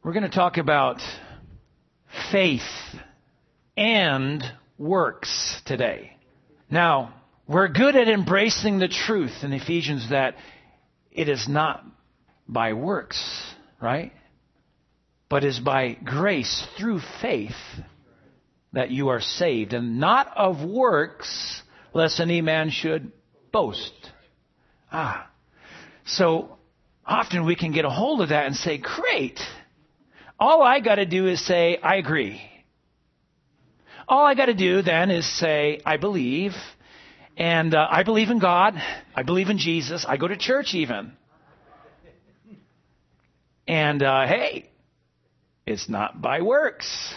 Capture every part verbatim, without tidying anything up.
We're going to talk about faith and works today. Now, we're good at embracing the truth in Ephesians that it is not by works, right? But is by grace through faith that you are saved, and not of works, lest any man should boast. Ah, so often we can get a hold of that and say, great. All I got to do is say, I agree. All I got to do then is say, I believe. And uh, I believe in God. I believe in Jesus. I go to church even. And uh, hey, it's not by works.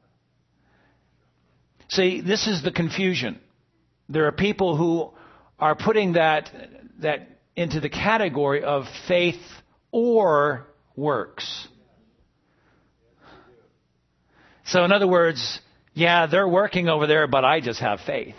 See, this is the confusion. There are people who are putting that that into the category of faith or works. So in other words, yeah, they're working over there, but I just have faith.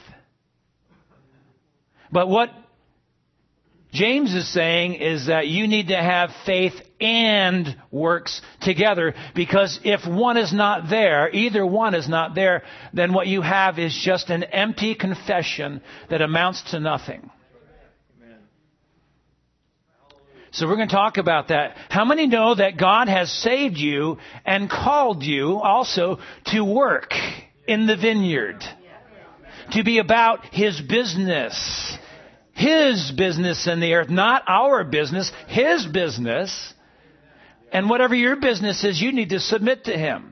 But what James is saying is that you need to have faith and works together, because if one is not there, either one is not there, then what you have is just an empty confession that amounts to nothing. So we're going to talk about that. How many know that God has saved you and called you also to work in the vineyard? To be about His business. His business in the earth, not our business, His business. And whatever your business is, you need to submit to Him.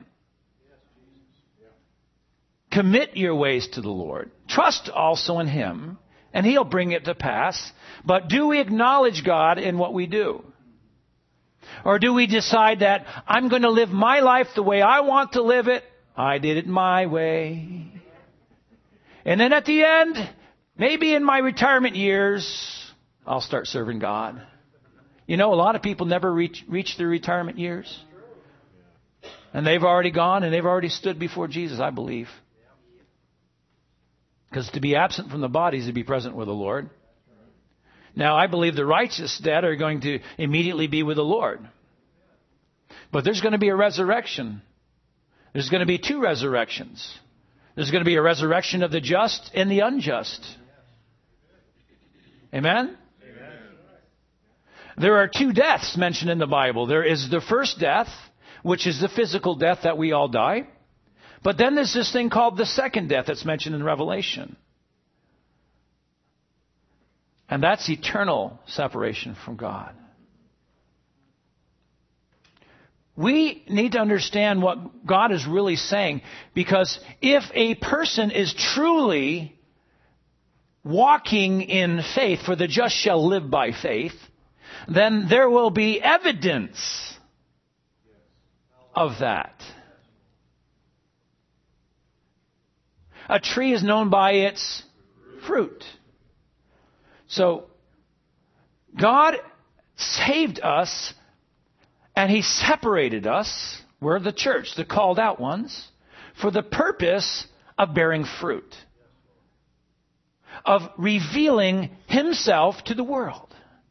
Commit your ways to the Lord. Trust also in Him, and He'll bring it to pass. But do we acknowledge God in what we do? Or do we decide that I'm going to live my life the way I want to live it? I did it my way. And then at the end, maybe in my retirement years, I'll start serving God. You know, a lot of people never reach, reach their retirement years. And they've already gone and they've already stood before Jesus, I believe. Because to be absent from the body is to be present with the Lord. Now, I believe the righteous dead are going to immediately be with the Lord. But there's going to be a resurrection. There's going to be two resurrections. There's going to be a resurrection of the just and the unjust. Amen? Amen? There are two deaths mentioned in the Bible. There is the first death, which is the physical death that we all die. But then there's this thing called the second death that's mentioned in Revelation. And that's eternal separation from God. We need to understand what God is really saying, because if a person is truly walking in faith, for the just shall live by faith, then there will be evidence of that. A tree is known by its fruit. So, God saved us, and He separated us, we're the church, the called out ones, for the purpose of bearing fruit, of revealing Himself to the world.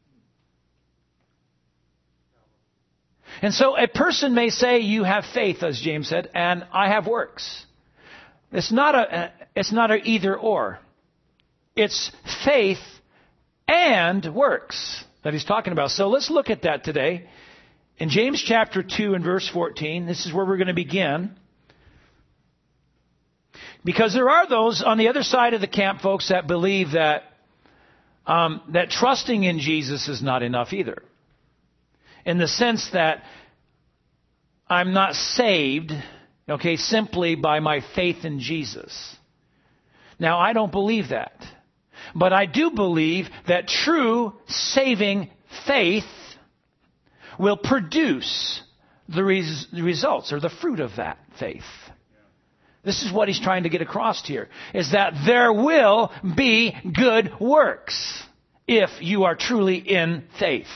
And so a person may say, you have faith, as James said, and I have works. It's not a, it's not a either or. It's faith and works that he's talking about. So let's look at that today. In James chapter two and verse fourteen, this is where we're going to begin. Because there are those on the other side of the camp, folks, that believe that um, that trusting in Jesus is not enough either. In the sense that I'm not saved, okay, simply by my faith in Jesus. Now, I don't believe that. But I do believe that true saving faith will produce the, res- the results or the fruit of that faith. This is what he's trying to get across here, is that there will be good works if you are truly in faith.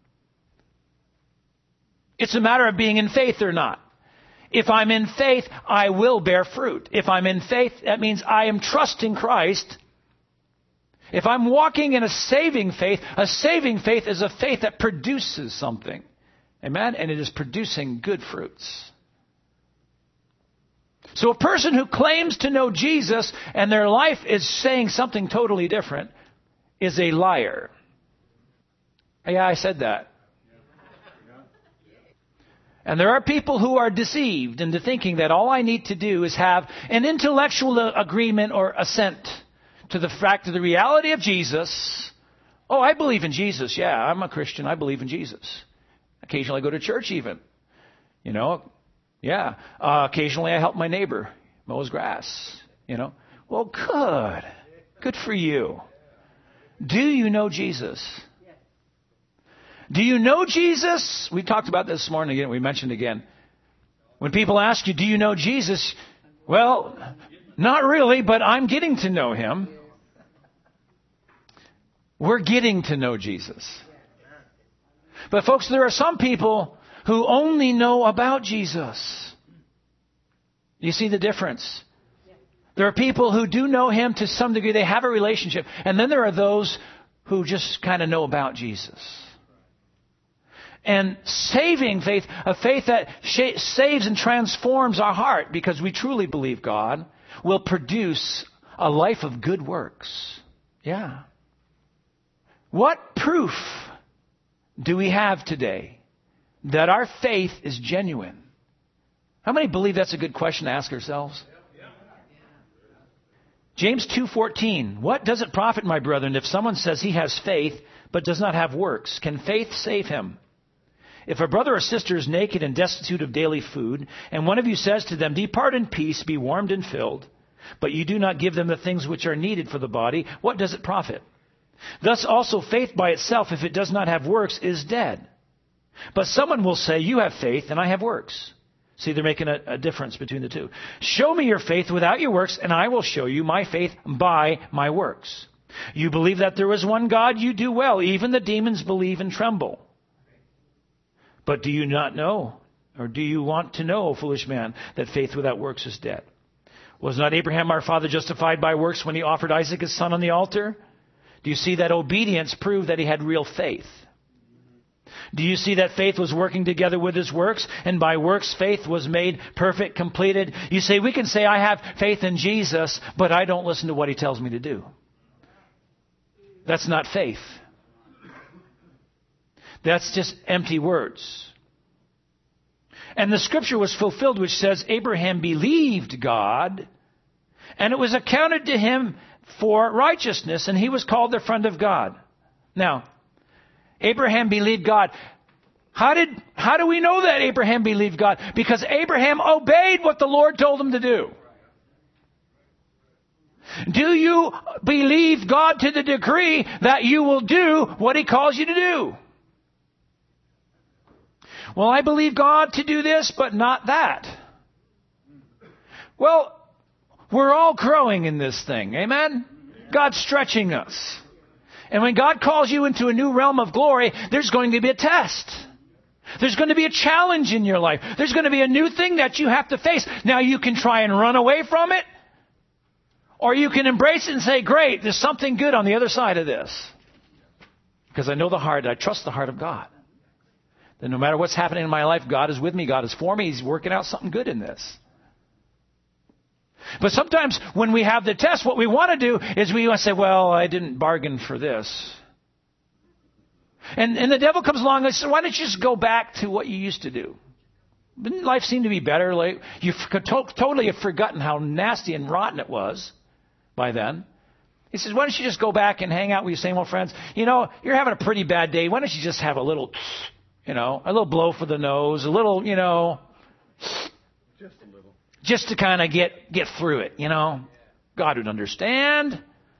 It's a matter of being in faith or not. If I'm in faith, I will bear fruit. If I'm in faith, that means I am trusting Christ. If I'm walking in a saving faith, a saving faith is a faith that produces something. Amen? And it is producing good fruits. So a person who claims to know Jesus and their life is saying something totally different is a liar. Yeah, I said that. And there are people who are deceived into thinking that all I need to do is have an intellectual agreement or assent to the fact of the reality of Jesus. Oh, I believe in Jesus. Yeah, I'm a Christian. I believe in Jesus. Occasionally I go to church even. You know, yeah. Uh, occasionally I help my neighbor mow his grass. You know. Well, good. Good for you. Do you know Jesus? Do you know Jesus? We talked about this morning again. We mentioned again. When people ask you, do you know Jesus? Well, not really, but I'm getting to know him. We're getting to know Jesus. But folks, there are some people who only know about Jesus. You see the difference? There are people who do know him to some degree. They have a relationship. And then there are those who just kind of know about Jesus. And saving faith, a faith that sh- saves and transforms our heart because we truly believe God, will produce a life of good works. Yeah. What proof do we have today that our faith is genuine? How many believe that's a good question to ask ourselves? James two fourteen. What does it profit, my brethren, if someone says he has faith but does not have works? Can faith save him? If a brother or sister is naked and destitute of daily food, and one of you says to them, depart in peace, be warmed and filled, but you do not give them the things which are needed for the body, what does it profit? Thus also faith by itself, if it does not have works, is dead. But someone will say, you have faith and I have works. See, they're making a, a difference between the two. Show me your faith without your works, and I will show you my faith by my works. You believe that there is one God, you do well. Even the demons believe and tremble. But do you not know, or do you want to know, foolish man, that faith without works is dead? Was not Abraham our father justified by works when he offered Isaac his son on the altar? Do you see that obedience proved that he had real faith? Do you see that faith was working together with his works, and by works faith was made perfect, completed? You say, we can say I have faith in Jesus, but I don't listen to what he tells me to do. That's not faith. That's just empty words. And the scripture was fulfilled, which says Abraham believed God, and it was accounted to him for righteousness, and he was called the friend of God. Now, Abraham believed God. How did, how do we know that Abraham believed God? Because Abraham obeyed what the Lord told him to do. Do you believe God to the degree that you will do what he calls you to do? Well, I believe God to do this, but not that. Well, we're all growing in this thing. Amen? God's stretching us. And when God calls you into a new realm of glory, there's going to be a test. There's going to be a challenge in your life. There's going to be a new thing that you have to face. Now, you can try and run away from it, or you can embrace it and say, great, there's something good on the other side of this. Because I know the heart, I trust the heart of God. That no matter what's happening in my life, God is with me, God is for me, he's working out something good in this. But sometimes when we have the test, what we want to do is we want to say, well, I didn't bargain for this. And, and the devil comes along and says, why don't you just go back to what you used to do? Didn't life seem to be better? Like, you to- totally have forgotten how nasty and rotten it was by then. He says, why don't you just go back and hang out with your same old friends? You know, you're having a pretty bad day. Why don't you just have a little, you know, a little blow for the nose, a little, you know, just a little, just to kind of get, get through it, you know. God would understand.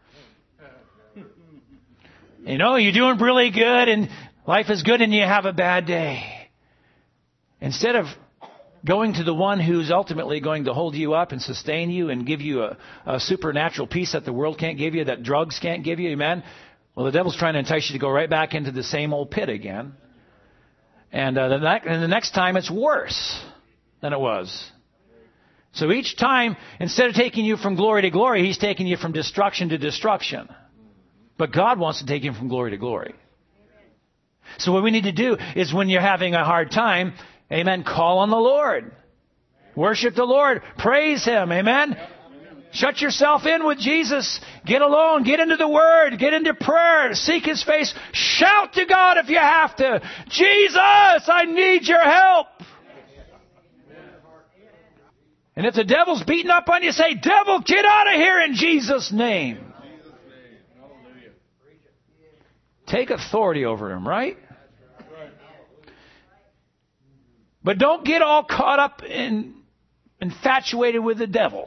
You know, you're doing really good and life is good and you have a bad day. Instead of going to the one who's ultimately going to hold you up and sustain you and give you a, a supernatural peace that the world can't give you, that drugs can't give you, amen? Well, the devil's trying to entice you to go right back into the same old pit again. And, uh, the, ne- and the next time it's worse than it was. So each time, instead of taking you from glory to glory, he's taking you from destruction to destruction. But God wants to take you from glory to glory. So what we need to do is when you're having a hard time, amen, call on the Lord. Worship the Lord. Praise Him. Amen. Shut yourself in with Jesus. Get alone. Get into the Word. Get into prayer. Seek His face. Shout to God if you have to. Jesus, I need your help. And if the devil's beating up on you, say, devil, get out of here in Jesus' name. Take authority over him, right? But don't get all caught up and infatuated with the devil.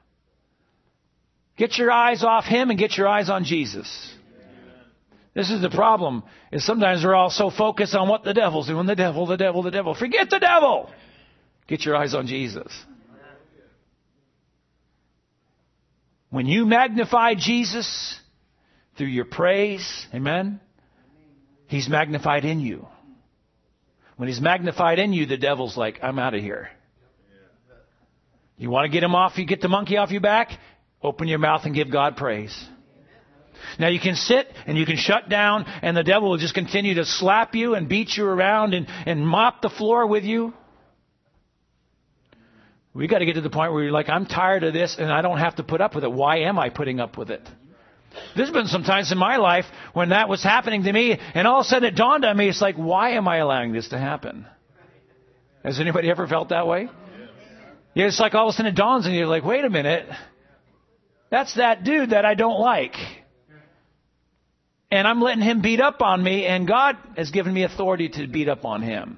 Get your eyes off him and get your eyes on Jesus. This is the problem, is sometimes we're all so focused on what the devil's doing. The devil, the devil, the devil. Forget the devil. Get your eyes on Jesus. When you magnify Jesus through your praise, amen, He's magnified in you. When He's magnified in you, the devil's like, I'm out of here. You want to get him off, you get the monkey off your back? Open your mouth and give God praise. Now you can sit and you can shut down and the devil will just continue to slap you and beat you around and, and mop the floor with you. We got to get to the point where you're like, I'm tired of this and I don't have to put up with it. Why am I putting up with it? There's been some times in my life when that was happening to me and all of a sudden it dawned on me, it's like, why am I allowing this to happen? Has anybody ever felt that way? Yeah, it's like all of a sudden it dawns on you, like, wait a minute. That's that dude that I don't like. And I'm letting him beat up on me, and God has given me authority to beat up on him.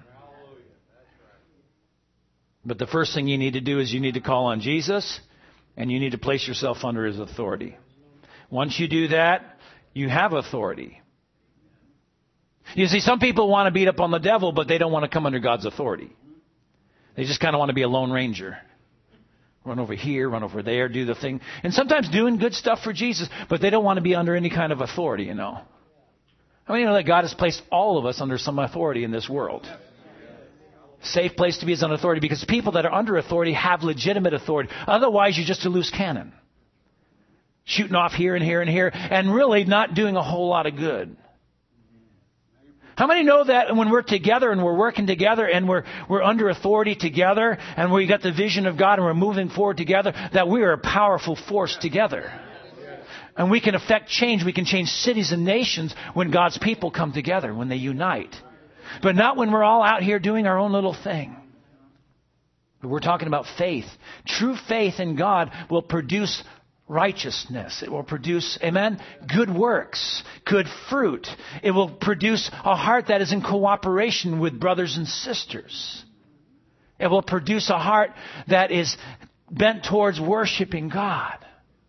But the first thing you need to do is you need to call on Jesus, and you need to place yourself under His authority. Once you do that, you have authority. You see, some people want to beat up on the devil, but they don't want to come under God's authority. They just kind of want to be a lone ranger. Run over here, run over there, do the thing. And sometimes doing good stuff for Jesus, but they don't want to be under any kind of authority, you know. I mean, you know that God has placed all of us under some authority in this world. Safe place to be is on authority, because people that are under authority have legitimate authority. Otherwise, you're just a loose cannon. Shooting off here and here and here, and really not doing a whole lot of good. How many know that when we're together and we're working together and we're we're under authority together and we got the vision of God and we're moving forward together, that we are a powerful force together? And we can affect change. We can change cities and nations when God's people come together, when they unite. But not when we're all out here doing our own little thing. But we're talking about faith. True faith in God will produce righteousness. It will produce, amen, good works, good fruit. It will produce a heart that is in cooperation with brothers and sisters. It will produce a heart that is bent towards worshiping God.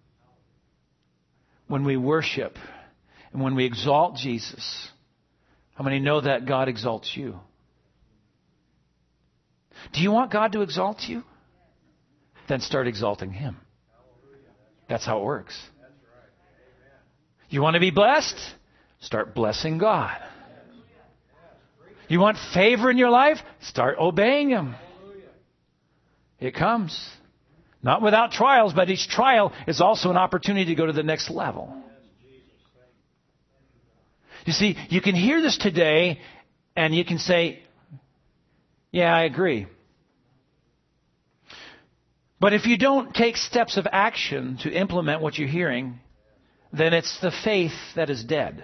When we worship and when we exalt Jesus, how many know that God exalts you? Do you want God to exalt you? Then start exalting Him. That's how it works. You want to be blessed? Start blessing God. You want favor in your life? Start obeying Him. It comes. Not without trials, but each trial is also an opportunity to go to the next level. You see, you can hear this today and you can say, yeah, I agree. But if you don't take steps of action to implement what you're hearing, then it's the faith that is dead.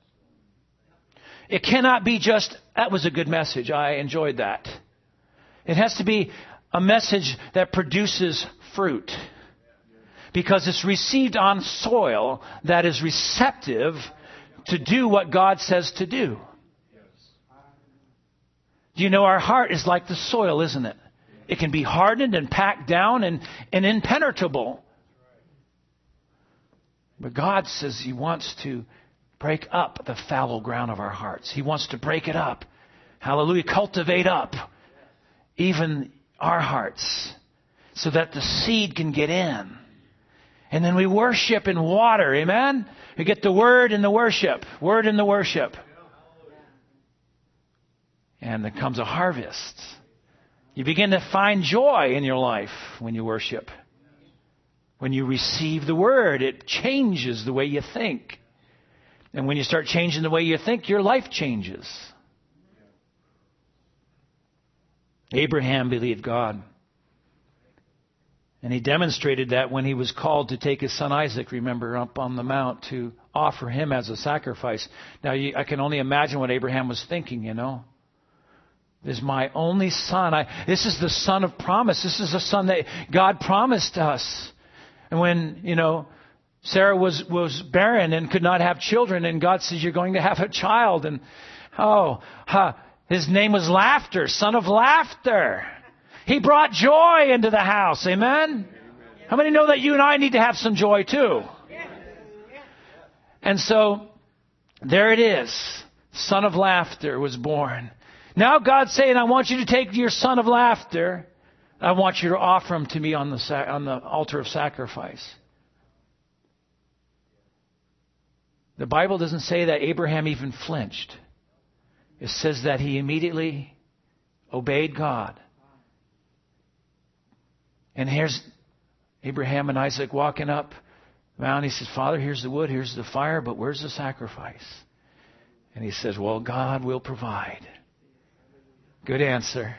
It cannot be just, that was a good message, I enjoyed that. It has to be a message that produces fruit. Because it's received on soil that is receptive to do what God says to do. You know, our heart is like the soil, isn't it? It can be hardened and packed down and, and impenetrable. But God says He wants to break up the fallow ground of our hearts. He wants to break it up. Hallelujah. Cultivate up even our hearts so that the seed can get in. And then we worship in water. Amen? We get the word in the worship. Word in the worship. And there comes a harvest. You begin to find joy in your life when you worship. When you receive the word, it changes the way you think. And when you start changing the way you think, your life changes. Abraham believed God. And he demonstrated that when he was called to take his son Isaac, remember, up on the mount to offer him as a sacrifice. Now, you, I can only imagine what Abraham was thinking, you know. This is my only son. I, this is the son of promise. This is the son that God promised us. And when, you know, Sarah was, was barren and could not have children, and God says, you're going to have a child. And, oh, huh, his name was Laughter, son of laughter. He brought joy into the house. Amen? How many know that you and I need to have some joy too? And so, there it is. Son of laughter was born. Now God's saying, I want you to take your son of laughter. I want you to offer him to me on the sac- on the altar of sacrifice. The Bible doesn't say that Abraham even flinched. It says that he immediately obeyed God. And here's Abraham and Isaac walking up the mountain. He says, Father, here's the wood, here's the fire, but where's the sacrifice? And he says, well, God will provide. Good answer.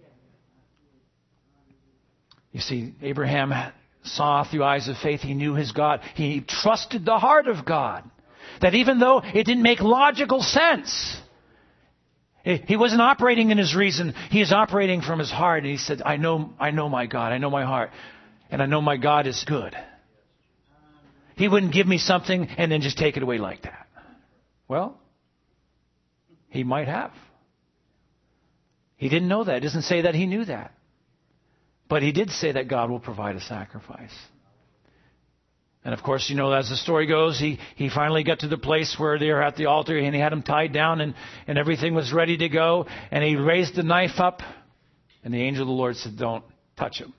You see, Abraham saw through eyes of faith. He knew his God. He trusted the heart of God. That even though it didn't make logical sense, he wasn't operating in his reason. He is operating from his heart. And he said, I know, I know my God. I know my heart. And I know my God is good. He wouldn't give me something and then just take it away like that. Well, he might have. He didn't know that. It doesn't say that he knew that. But he did say that God will provide a sacrifice. And of course, you know, as the story goes, he, he finally got to the place where they were at the altar and he had him tied down and, and everything was ready to go. And he raised the knife up and the angel of the Lord said, don't touch him.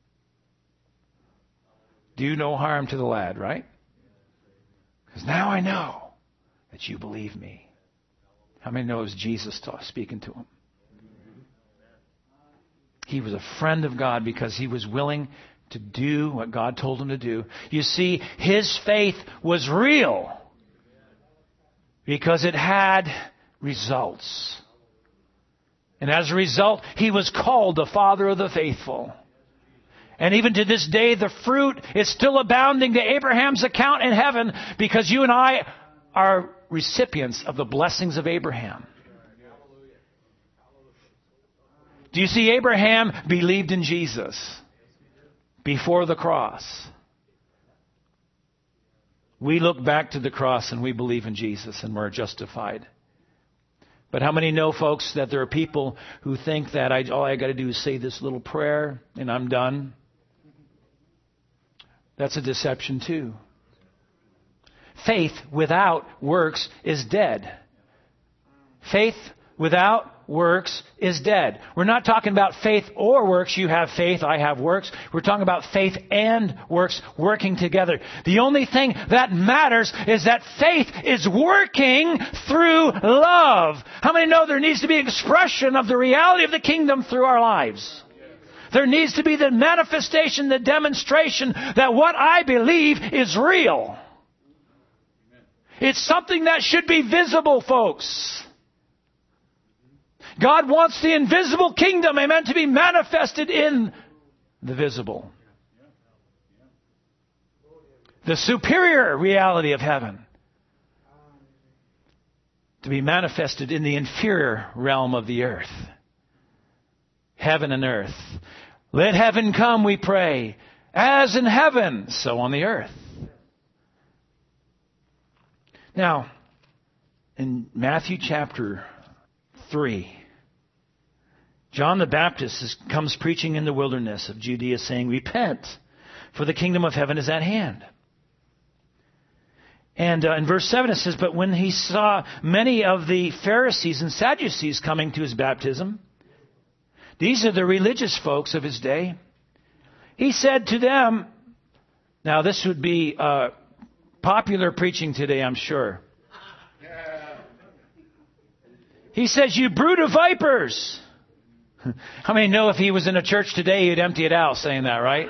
Do no harm to the lad, right? Because now I know that you believe me. How many know it was Jesus speaking to him? He was a friend of God because he was willing to do what God told him to do. You see, his faith was real because it had results. And as a result, he was called the Father of the faithful. And even to this day, the fruit is still abounding to Abraham's account in heaven because you and I are recipients of the blessings of Abraham. Do you see, Abraham believed in Jesus before the cross. We look back to the cross and we believe in Jesus and we're justified. But how many know, folks, that there are people who think that I, all I got to do is say this little prayer and I'm done? That's a deception too. Faith without works is dead. Faith without works is dead. We're not talking about faith or works. You have faith, I have works. We're talking about faith and works working together. The only thing that matters is that faith is working through love. How many know there needs to be expression of the reality of the kingdom through our lives? There needs to be the manifestation, the demonstration that what I believe is real. It's something that should be visible, folks. God wants the invisible kingdom, amen, to be manifested in the visible. The superior reality of heaven to be manifested in the inferior realm of the earth. Heaven and earth. Let heaven come, we pray, as in heaven, so on the earth. Now, in Matthew chapter three, John the Baptist is, comes preaching in the wilderness of Judea saying, repent, for the kingdom of heaven is at hand. And uh, in verse seven it says, but when he saw many of the Pharisees and Sadducees coming to his baptism, these are the religious folks of his day, he said to them, now this would be uh, popular preaching today, I'm sure. He says, you brood of vipers. How many know if he was in a church today, he'd empty it out saying that, right?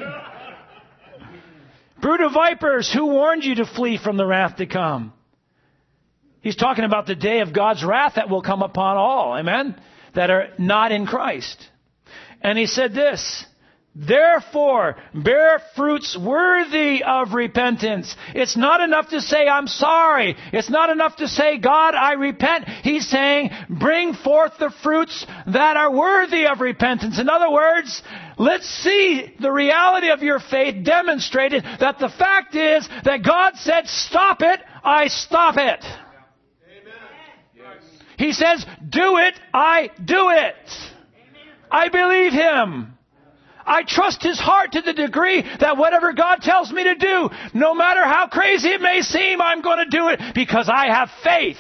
Brood of vipers, who warned you to flee from the wrath to come? He's talking about the day of God's wrath that will come upon all, amen, that are not in Christ. And he said this, therefore, bear fruits worthy of repentance. It's not enough to say, I'm sorry. It's not enough to say, God, I repent. He's saying, bring forth the fruits that are worthy of repentance. In other words, let's see the reality of your faith demonstrated that the fact is that God said, stop it, I stop it. Amen. He says, do it, I do it. I believe Him. I trust His heart to the degree that whatever God tells me to do, no matter how crazy it may seem, I'm going to do it because I have faith.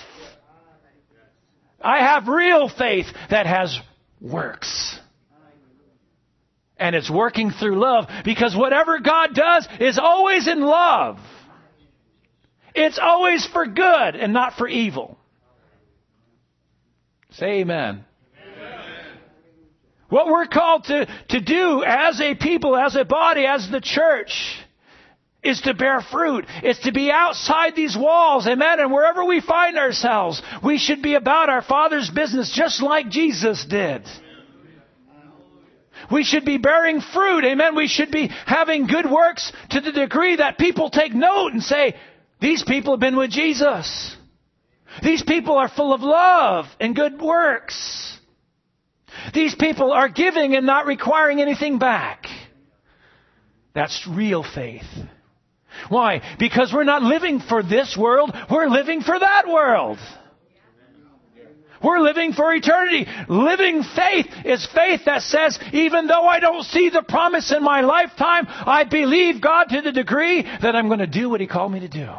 I have real faith that has works. And it's working through love because whatever God does is always in love. It's always for good and not for evil. Say amen. What we're called to, to do as a people, as a body, as the church, is to bear fruit. It's to be outside these walls, amen? And wherever we find ourselves, we should be about our Father's business just like Jesus did. We should be bearing fruit, amen? We should be having good works to the degree that people take note and say, these people have been with Jesus. These people are full of love and good works. These people are giving and not requiring anything back. That's real faith. Why? Because we're not living for this world. We're living for that world. We're living for eternity. Living faith is faith that says, even though I don't see the promise in my lifetime, I believe God to the degree that I'm going to do what He called me to do.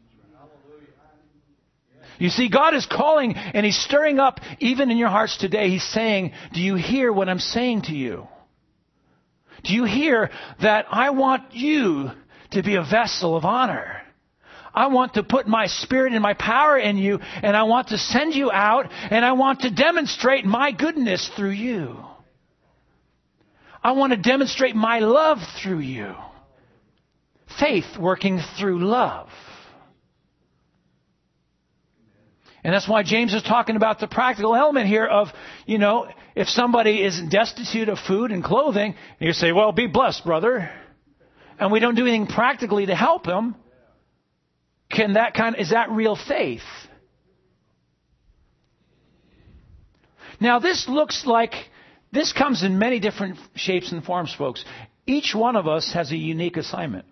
You see, God is calling and He's stirring up even in your hearts today. He's saying, do you hear what I'm saying to you? Do you hear that I want you to be a vessel of honor? I want to put my Spirit and my power in you, and I want to send you out, and I want to demonstrate my goodness through you. I want to demonstrate my love through you. Faith working through love. And that's why James is talking about the practical element here of, you know, if somebody is destitute of food and clothing, you say, well, be blessed, brother. And we don't do anything practically to help him. Can that kind of, is that real faith? Now, this looks like, this comes in many different shapes and forms, folks. Each one of us has a unique assignment.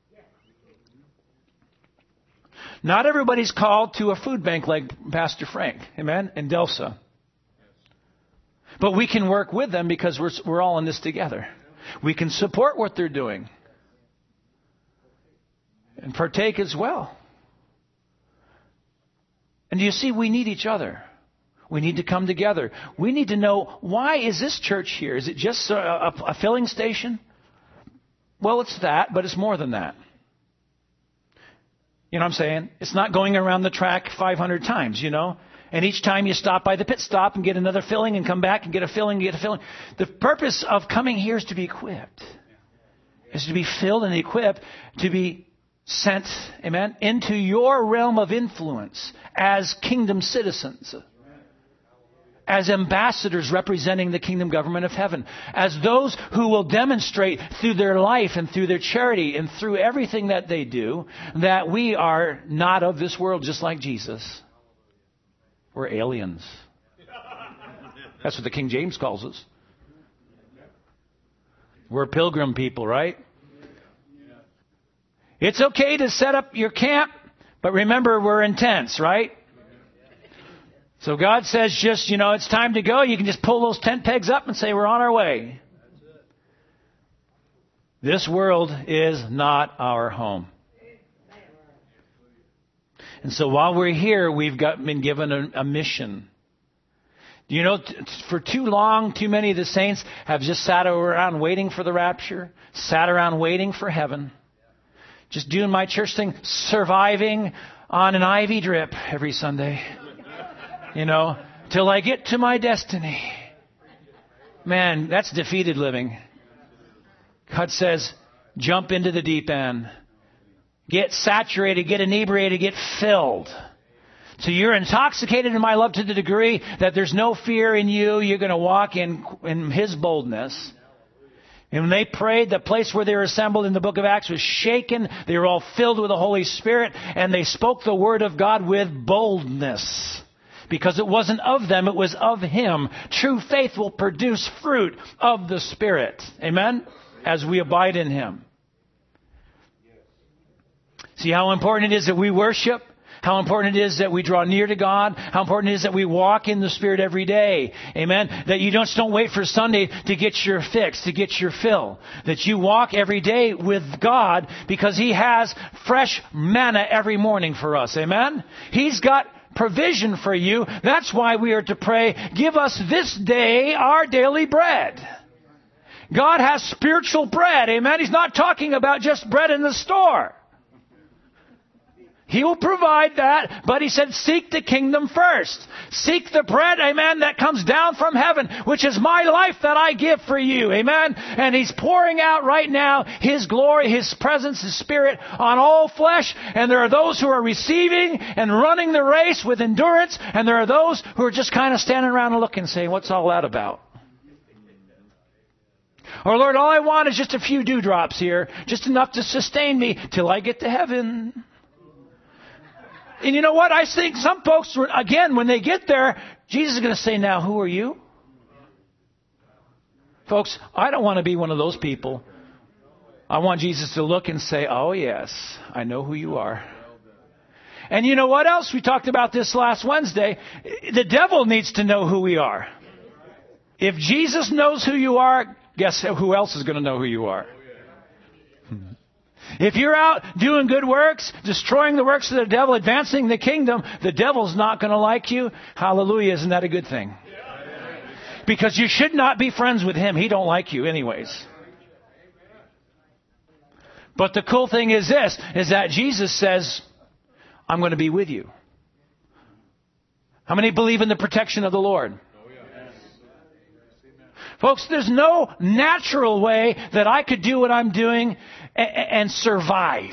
Not everybody's called to a food bank like Pastor Frank, amen, and Delsa. But we can work with them because we're we're all in this together. We can support what they're doing and partake as well. And you see, we need each other. We need to come together. We need to know, why is this church here? Is it just a, a, a filling station? Well, it's that, but it's more than that. You know what I'm saying? It's not going around the track five hundred times, you know. And each time you stop by the pit stop and get another filling and come back and get a filling and get a filling. The purpose of coming here is to be equipped. Is to be filled and equipped to be sent, amen, into your realm of influence as kingdom citizens. As ambassadors representing the kingdom government of heaven. As those who will demonstrate through their life and through their charity and through everything that they do that we are not of this world, just like Jesus. We're aliens. That's what the King James calls us. We're pilgrim people, right? It's okay to set up your camp, but remember we're in tents, right? So God says just, you know, it's time to go. You can just pull those tent pegs up and say, we're on our way. This world is not our home. And so while we're here, we've got been given a, a mission. You know, t- for too long, too many of the saints have just sat around waiting for the rapture, sat around waiting for heaven, just doing my church thing, surviving on an I V drip every Sunday. You know, till I get to my destiny. Man, that's defeated living. God says, jump into the deep end. Get saturated, get inebriated, get filled. So you're intoxicated in my love to the degree that there's no fear in you. You're going to walk in, in His boldness. And when they prayed, the place where they were assembled in the book of Acts was shaken. They were all filled with the Holy Spirit, and they spoke the word of God with boldness. Because it wasn't of them, it was of Him. True faith will produce fruit of the Spirit. Amen? As we abide in Him. See how important it is that we worship? How important it is that we draw near to God. How important it is that we walk in the Spirit every day. Amen. That you don't, just don't wait for Sunday to get your fix, to get your fill. That you walk every day with God because He has fresh manna every morning for us. Amen. He's got provision for you. That's why we are to pray, give us this day our daily bread. God has spiritual bread. Amen. He's not talking about just bread in the store. He will provide that, but He said, seek the kingdom first. Seek the bread, amen, that comes down from heaven, which is my life that I give for you, amen. And He's pouring out right now His glory, His presence, His Spirit on all flesh. And there are those who are receiving and running the race with endurance. And there are those who are just kind of standing around and looking, saying, what's all that about? Or, Lord, all I want is just a few dewdrops here, just enough to sustain me till I get to heaven. And you know what? I think some folks, again, when they get there, Jesus is going to say, now, who are you? Folks, I don't want to be one of those people. I want Jesus to look and say, oh, yes, I know who you are. And you know what else? We talked about this last Wednesday. The devil needs to know who we are. If Jesus knows who you are, guess who else is going to know who you are? If you're out doing good works, destroying the works of the devil, advancing the kingdom, the devil's not going to like you. Hallelujah. Isn't that a good thing? Because you should not be friends with him. He don't like you anyways. But the cool thing is this, is that Jesus says, I'm going to be with you. How many believe in the protection of the Lord? Folks, there's no natural way that I could do what I'm doing and survive.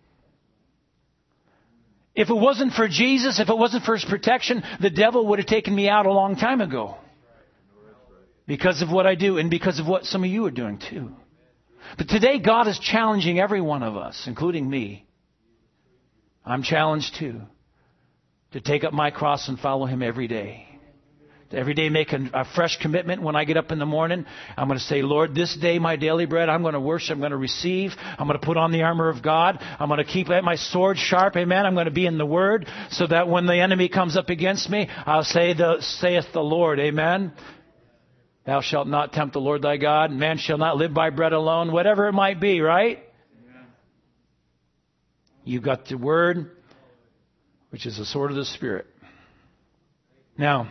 If it wasn't for Jesus, if it wasn't for His protection, the devil would have taken me out a long time ago. Because of what I do and because of what some of you are doing too. But today God is challenging every one of us, including me. I'm challenged too. To take up my cross and follow Him every day. Every day make a, a fresh commitment when I get up in the morning. I'm going to say, Lord, this day my daily bread, I'm going to worship, I'm going to receive. I'm going to put on the armor of God. I'm going to keep my sword sharp, amen. I'm going to be in the Word so that when the enemy comes up against me, I'll say, the, saith the Lord, amen. Thou shalt not tempt the Lord thy God. Man shall not live by bread alone, whatever it might be, right? You've got the Word, which is the sword of the Spirit. Now,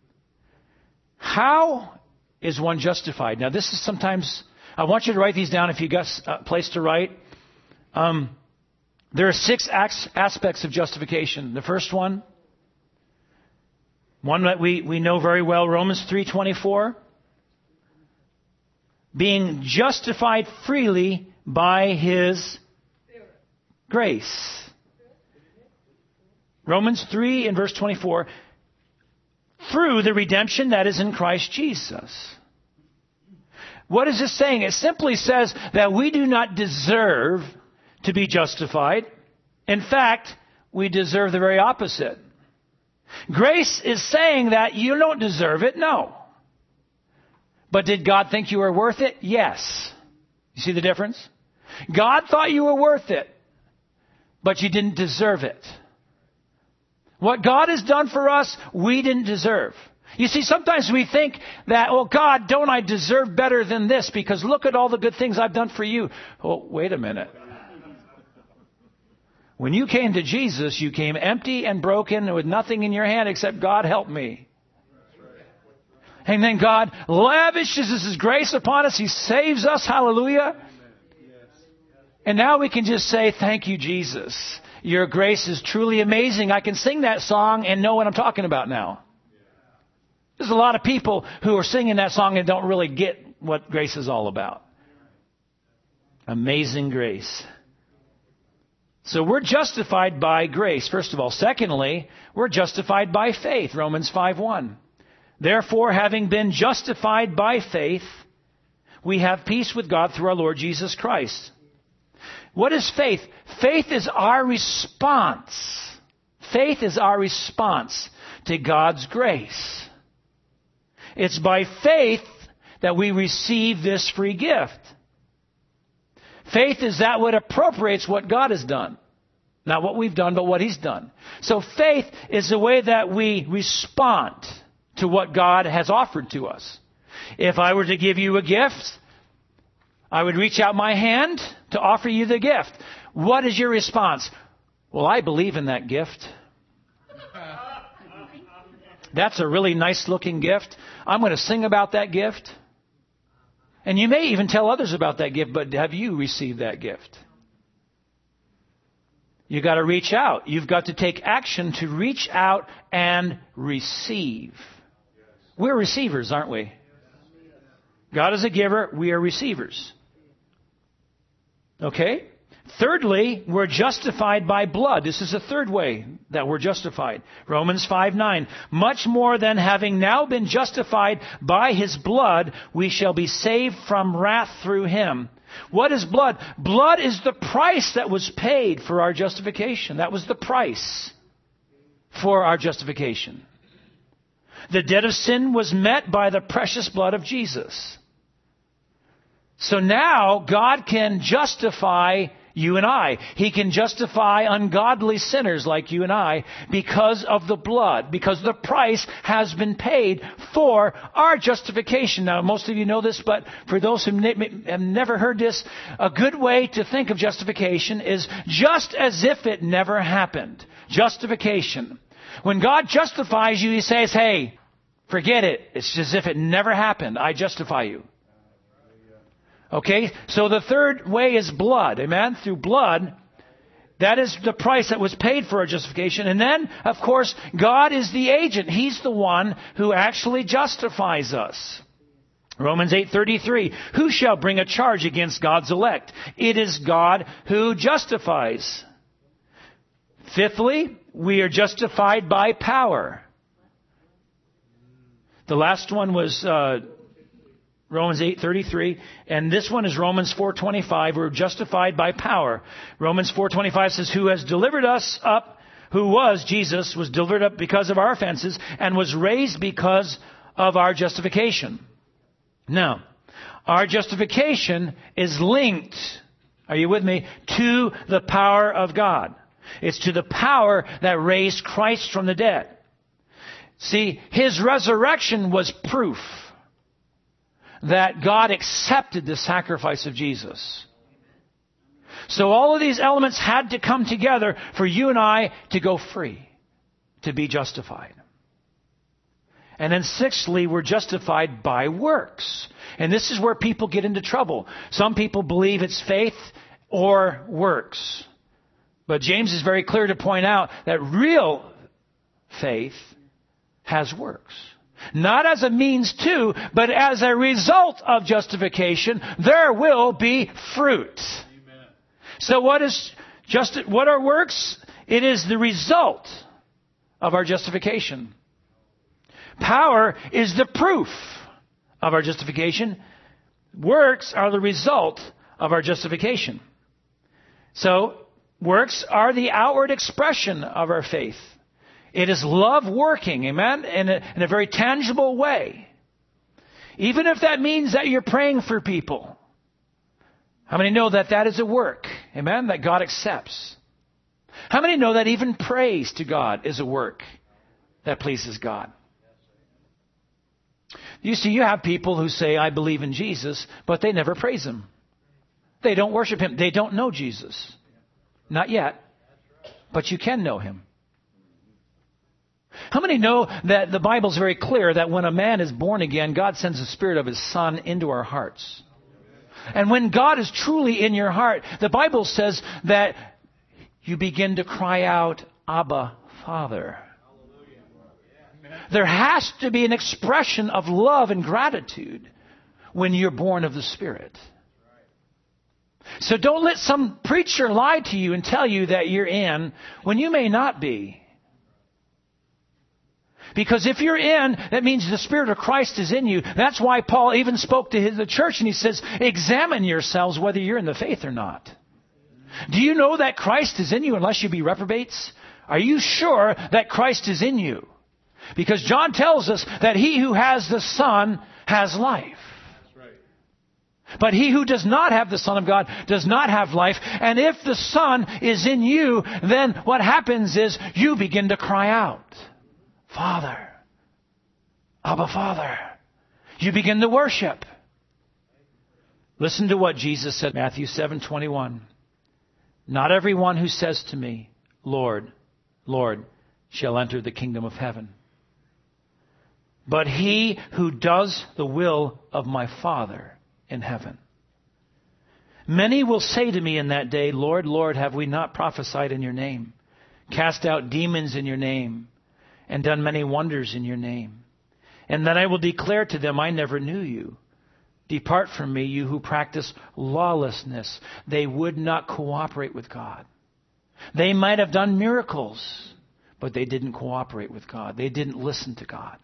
how is one justified? Now, this is sometimes, I want you to write these down if you got a place to write. Um, there are six aspects of justification. The first one, one that we, we know very well, Romans three twenty-four. Being justified freely by His grace. Romans three and verse twenty-four. Through the redemption that is in Christ Jesus. What is this saying? It simply says that we do not deserve to be justified. In fact, we deserve the very opposite. Grace is saying that you don't deserve it, no. But did God think you were worth it? Yes. You see the difference? God thought you were worth it, but you didn't deserve it. What God has done for us, we didn't deserve. You see, sometimes we think that, oh God, don't I deserve better than this? Because look at all the good things I've done for you. Oh, wait a minute. When you came to Jesus, you came empty and broken and with nothing in your hand except God help me. And then God lavishes His grace upon us. He saves us. Hallelujah. And now we can just say, thank you, Jesus. Your grace is truly amazing. I can sing that song and know what I'm talking about now. There's a lot of people who are singing that song and don't really get what grace is all about. Amazing grace. So we're justified by grace, first of all. Secondly, we're justified by faith, Romans five one. Therefore, having been justified by faith, we have peace with God through our Lord Jesus Christ. What is faith? Faith is our response. Faith is our response to God's grace. It's by faith that we receive this free gift. Faith is that what appropriates what God has done. Not what we've done, but what He's done. So faith is the way that we respond to what God has offered to us. If I were to give you a gift, I would reach out my hand to offer you the gift. What is your response? Well, I believe in that gift. That's a really nice looking gift. I'm going to sing about that gift. And you may even tell others about that gift, but have you received that gift? You got to reach out. You've got to take action to reach out and receive. We're receivers, aren't we? God is a giver. We are receivers. Okay? Thirdly, we're justified by blood. This is the third way that we're justified. Romans five nine. Much more than having now been justified by His blood, we shall be saved from wrath through Him. What is blood? Blood is the price that was paid for our justification. That was the price for our justification. The debt of sin was met by the precious blood of Jesus. So now God can justify you and I. He can justify ungodly sinners like you and I because of the blood, because the price has been paid for our justification. Now, most of you know this, but for those who have never heard this, a good way to think of justification is just as if it never happened. Justification. When God justifies you, He says, hey, forget it. It's as if it never happened. I justify you. Okay, so the third way is blood. Amen? Through blood, that is the price that was paid for our justification. And then, of course, God is the agent. He's the one who actually justifies us. Romans eight thirty-three. Who shall bring a charge against God's elect? It is God who justifies. Fifthly, we are justified by power. The last one was Uh, Romans eight thirty-three, and this one is Romans four twenty-five. We're justified by power. Romans four twenty-five says, who has delivered us up, who was, Jesus, was delivered up because of our offenses and was raised because of our justification. Now, our justification is linked, are you with me, to the power of God. It's to the power that raised Christ from the dead. See, His resurrection was proof that God accepted the sacrifice of Jesus. So all of these elements had to come together for you and I to go free, to be justified. And then sixthly, we're justified by works. And this is where people get into trouble. Some people believe it's faith or works. But James is very clear to point out that real faith has works. Not as a means to, but as a result of justification, there will be fruit. Amen. So what is just what are works? It is the result of our justification. Power is the proof of our justification. Works are the result of our justification. So works are the outward expression of our faith. It is love working, amen, in a, in a very tangible way. Even if that means that you're praying for people. How many know that that is a work, amen, that God accepts? How many know that even praise to God is a work that pleases God? You see, you have people who say, I believe in Jesus, but they never praise Him. They don't worship Him. They don't know Jesus. Not yet, but you can know Him. How many know that the Bible is very clear that when a man is born again, God sends the Spirit of His Son into our hearts. And when God is truly in your heart, the Bible says that you begin to cry out, Abba, Father. There has to be an expression of love and gratitude when you're born of the Spirit. So don't let some preacher lie to you and tell you that you're in when you may not be. Because if you're in, that means the Spirit of Christ is in you. That's why Paul even spoke to his, the church and he says, examine yourselves whether you're in the faith or not. Do you know that Christ is in you unless you be reprobates? Are you sure that Christ is in you? Because John tells us that he who has the Son has life. But he who does not have the Son of God does not have life. And if the Son is in you, then what happens is you begin to cry out, Father, Abba, Father. You begin to worship. Listen to what Jesus said, Matthew seven twenty-one. Not everyone who says to me, Lord, Lord, shall enter the kingdom of heaven, but he who does the will of my Father in heaven. Many will say to me in that day, Lord, Lord, have we not prophesied in your name, cast out demons in your name, and done many wonders in your name? And then I will declare to them, I never knew you. Depart from me, you who practice lawlessness. They would not cooperate with God. They might have done miracles, but they didn't cooperate with God. They didn't listen to God.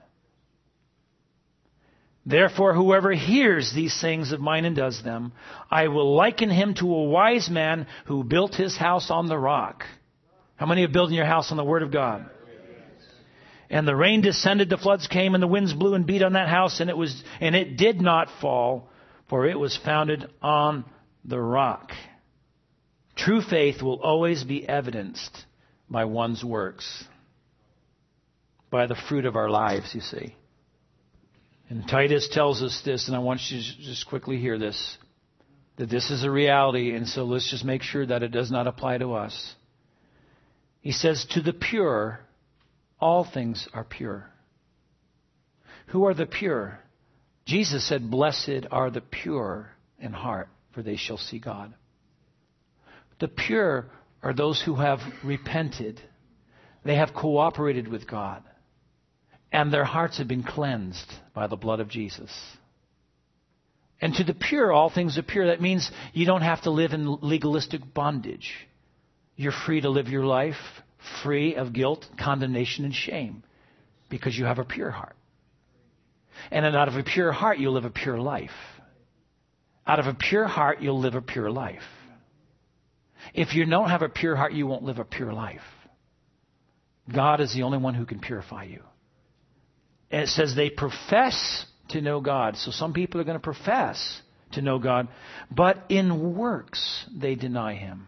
Therefore, whoever hears these things of mine and does them, I will liken him to a wise man who built his house on the rock. How many are building your house on the Word of God? And the rain descended, the floods came, and the winds blew and beat on that house, and it was, and it did not fall, for it was founded on the rock. True faith will always be evidenced by one's works, by the fruit of our lives, you see. And Titus tells us this, and I want you to just quickly hear this, that this is a reality, and so let's just make sure that it does not apply to us. He says, to the pure, all things are pure. Who are the pure? Jesus said, blessed are the pure in heart, for they shall see God. The pure are those who have repented. They have cooperated with God. And their hearts have been cleansed by the blood of Jesus. And to the pure, all things are pure. That means you don't have to live in legalistic bondage. You're free to live your life free of guilt, condemnation, and shame because you have a pure heart. And then out of a pure heart, you'll live a pure life. Out of a pure heart, you'll live a pure life. If you don't have a pure heart, you won't live a pure life. God is the only one who can purify you. And it says they profess to know God. So some people are going to profess to know God, but in works they deny Him.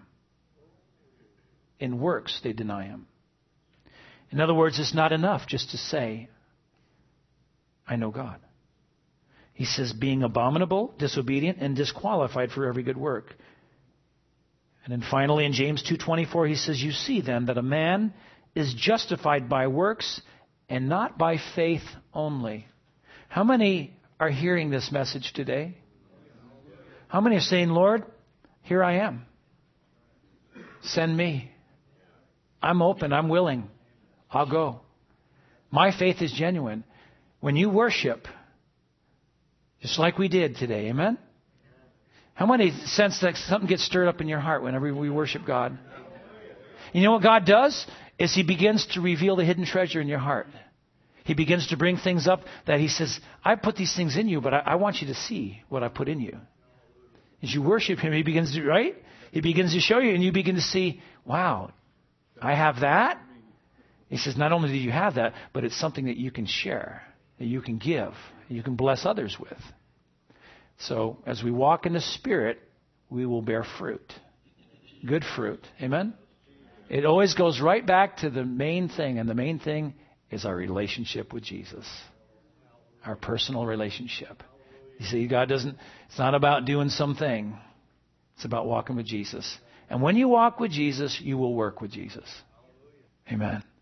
In works they deny Him. In other words, it's not enough just to say, I know God. He says, being abominable, disobedient, and disqualified for every good work. And then finally in James two twenty-four, he says, you see then that a man is justified by works and not by faith only. How many are hearing this message today? How many are saying, Lord, here I am. Send me. I'm open. I'm willing. I'll go. My faith is genuine. When you worship, just like we did today, amen? How many sense that something gets stirred up in your heart whenever we worship God? You know what God does? Is He begins to reveal the hidden treasure in your heart. He begins to bring things up that He says, I put these things in you, but I, I want you to see what I put in you. As you worship Him, He begins to, right? He begins to show you, and you begin to see, wow, I have that. He says, not only do you have that, but it's something that you can share, that you can give, that you can bless others with. So as we walk in the Spirit, we will bear fruit. Good fruit. Amen? It always goes right back to the main thing, and the main thing is our relationship with Jesus. Our personal relationship. You see, God doesn't, it's not about doing something. It's about walking with Jesus. And when you walk with Jesus, you will work with Jesus. Amen.